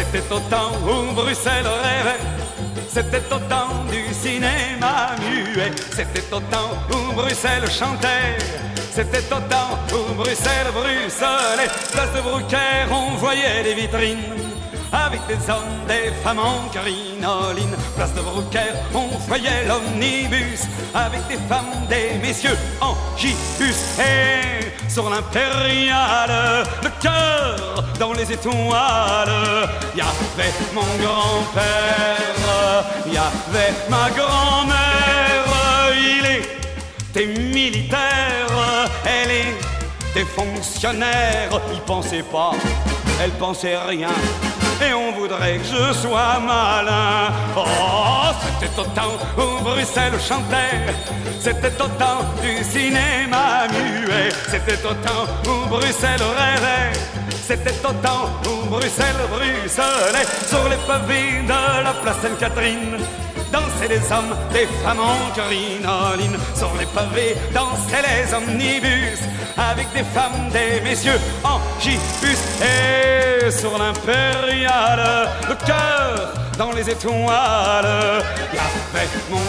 C'était au temps où Bruxelles rêvait, c'était au temps du cinéma muet, c'était au temps où Bruxelles chantait, c'était au temps où Bruxelles bruxelait. Place de Brouckère, on voyait des vitrines avec des hommes, des femmes en crinoline. Place de Brouckère, on voyait l'omnibus avec des femmes, des messieurs en gibus. Et sur l'impériale, le cœur dans les étoiles, y avait mon grand-père, y avait ma grand-mère. Il était militaire, elle était fonctionnaire. Il pensait pas, elle pensait rien, et on voudrait que je sois malin. Oh, c'était au temps où Bruxelles chantait, c'était au temps du cinéma muet, c'était au temps où Bruxelles rêvait, c'était au temps où Bruxelles bruxelait. Sur les pavés de la place Sainte-Catherine dansaient les hommes, des femmes en crinoline. Sur les pavés dansaient les omnibus avec des femmes, des messieurs en gibus. Et sur l'impériale, le cœur dans les étoiles, y avait mon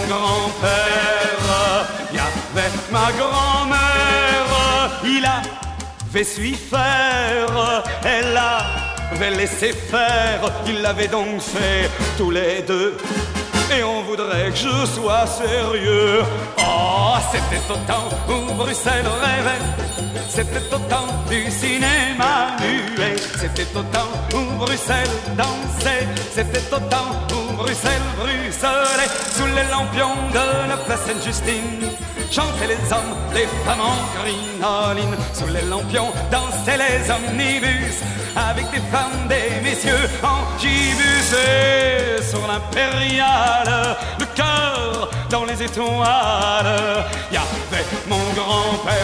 grand-père, y avait ma grand-mère. Il avait su faire, elle avait laissé faire. Ils l'avaient donc fait tous les deux, et on voudrait que je sois sérieux. Oh, c'était au temps où Bruxelles rêvait, c'était au temps du cinéma muet, c'était au temps où Bruxelles dansait, c'était au temps où Bruxelles bruxelait. Sous les lampions de la place Sainte-Justine chantaient les hommes, les femmes en crinoline. Sous les lampions dansaient les omnibus avec des femmes, des messieurs en gibus. Et sur l'impériale, le cœur dans les étoiles, y avait mon grand-père,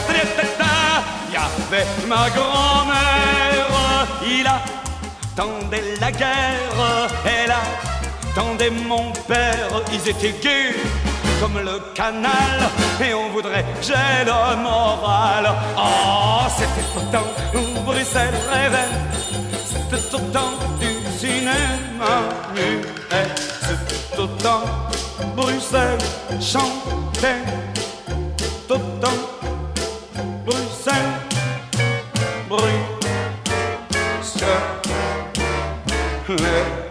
y avait ma grand-mère. Il attendait la guerre, elle attendait mon père. Ils étaient gais comme le canal, et on voudrait que j'ai le moral. Oh, c'était au temps où Bruxelles rêvait, c'était au temps du cinéma muet, c'était au temps Bruxelles chantait, tout au temps Bruxelles bruxelait.